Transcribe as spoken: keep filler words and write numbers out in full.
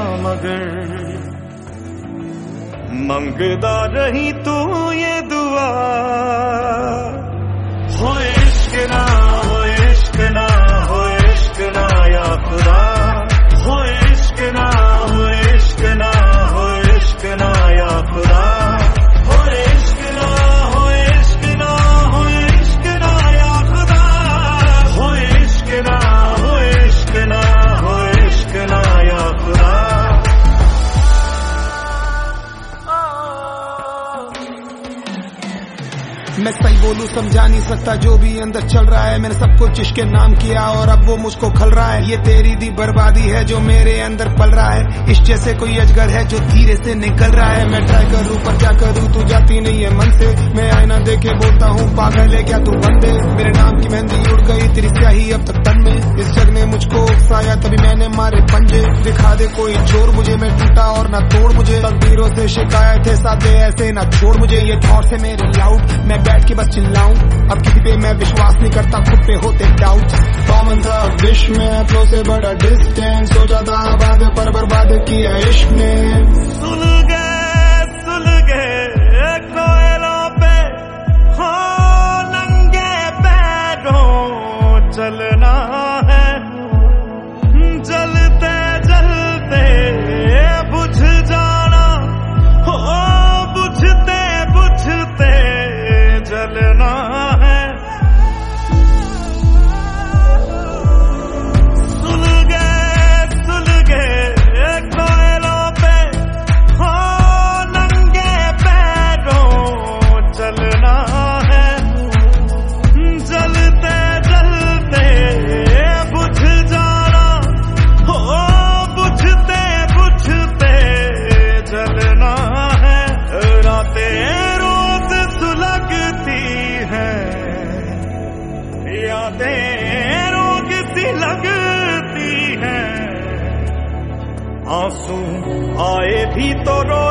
मगर मंगदा रही तू ये दुआ, हो इश्क ना हो इश्क ना हो इश्क ना या खुदा, हो इश्क ना हो इश्क ना हो इश्क ना या खुदा, हो इश्क ना हो इश्क ना हो इश्क ना या खुदा, हो इश्क ना हो इश्क ना हो इश्क ना या खुदा। मैं सही बोलूं समझा नहीं सकता जो भी अंदर चल रहा है, मैंने सब कुछ इसके नाम किया और अब वो मुझको खल रहा है। ये तेरी दी बर्बादी है जो मेरे अंदर पल रहा है, इस जैसे कोई अजगर है जो धीरे से निकल रहा है। मैं ट्राई करूं पर क्या करूं, तू जाती नहीं है मन से। मैं आईना देखे बोलता हूँ पागल है क्या तू बंदे, मेरे नाम की मेहंदी उड़ गई तेरी स्याही अब तक तन में। इस जग ने मुझको उकसाया तभी मैंने मारे पंजे, दिखा दे कोई जोर मुझे, मैं टूटा और ना तोड़ मुझे। तकदीरों से शिकायत है साथे ऐसे ना छोड़ मुझे, ये थॉट्स है मेरे लाउड, मैं बैठ के बस चिल्लाऊं। अब किसी पे मैं विश्वास नहीं करता, खुद पे होते डाउट। कॉमन था विश में फ्लो से बड़ा डिस्टेंस, सोचा था आबाद पर बर्बाद किया इश्क ने। सुल गए सुल गए कोयलों पे हो नंगे पैरों चलना है, जलते जलते बुझ जाना हो, बुझते बुझते जलना है। सुल गए सुल गए कोयलों पे हो नंगे पैरों चलना है, जलते जलते बुझ जाना हो, बुझते बुझते जलना है। रातें रोज सुलगती है, यादें रोग सी लगती है, आंसू आए भी तो रो